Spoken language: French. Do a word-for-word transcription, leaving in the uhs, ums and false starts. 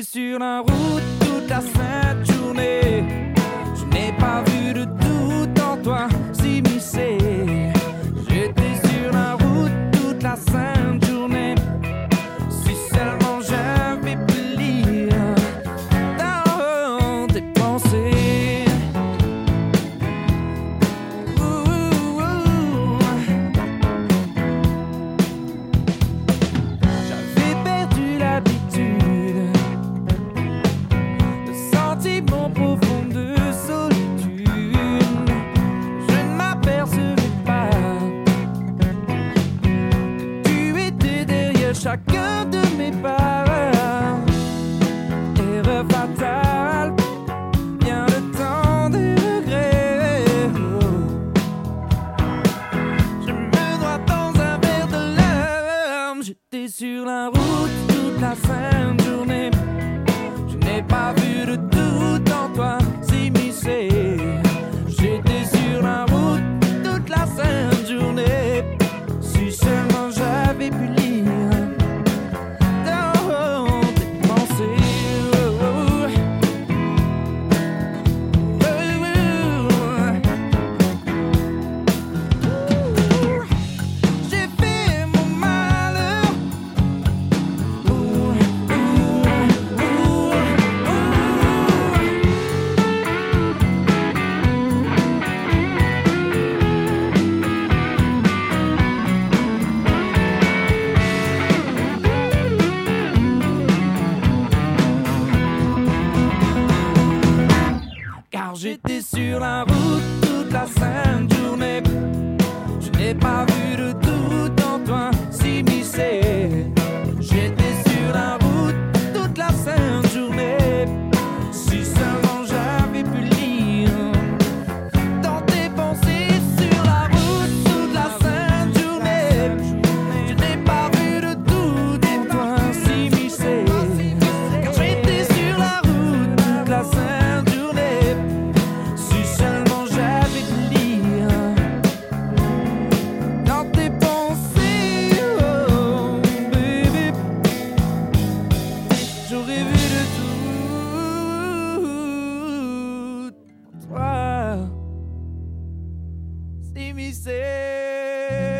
sur la route toute la sainte journée. Je n'ai pas vu de doute en toi s'immiscer. J'étais sur la route toute la sainte journée. Si seulement j'avais pu lire dans tes pensées. Ouh, ouh. J'avais perdu l'habitude de sentir mon profond de solitude. Je ne m'apercevais pas que tu étais derrière chacun de mes pas. Erreur fatale, bien le temps des regrets. Je me noie dans un verre de larmes. J'étais sur la route toute la sainte journée. Je n'ai pas vu de doute en toi s'immiscer. J'étais sur la route toute la sainte journée. Si seulement j'avais pu lire dans tes pensées. Oh, oh. Oh, oh. J'ai fait mon malheur. Oh, oh, oh, oh. Car j'étais sur la route toute la sainte journée. Je n'ai pas vu de doute en toi s'immiscer. J'étais sur la route toute la sainte journée. Si seulement j'avais pu lire dans tes pensées. Sur la route toute la sainte journée. Je n'ai pas vu de doute en toi s'immiscer. Car j'étais sur la route toute la sainte journée. Si seulement j'avais pu lire dans tes pensées. Oh baby, j'aurais vu de tout en toi s'immiscer.